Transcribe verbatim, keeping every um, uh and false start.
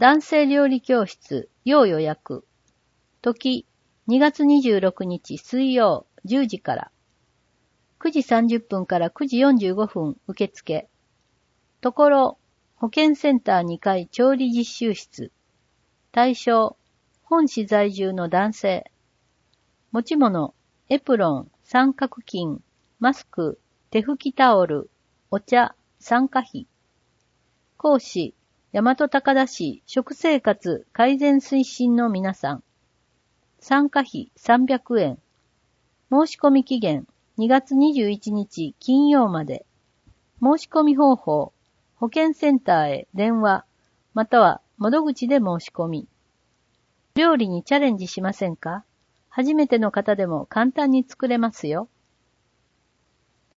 男性料理教室、要予約。時、にがつにじゅうろくにち水曜じゅうじから。くじさんじゅっぷんからくじよんじゅうごふん受付。ところ、保健センターにかい調理実習室。対象、本市在住の男性。持ち物、エプロン、三角巾、マスク、手拭きタオル、お茶、参加費。講師、大和高田市食生活改善推進の皆さん。参加費さんびゃくえん。申し込み期限にがつにじゅういちにち金曜まで。申し込み方法、保健センターへ電話、または窓口で申し込み。料理にチャレンジしませんか？初めての方でも簡単に作れますよ。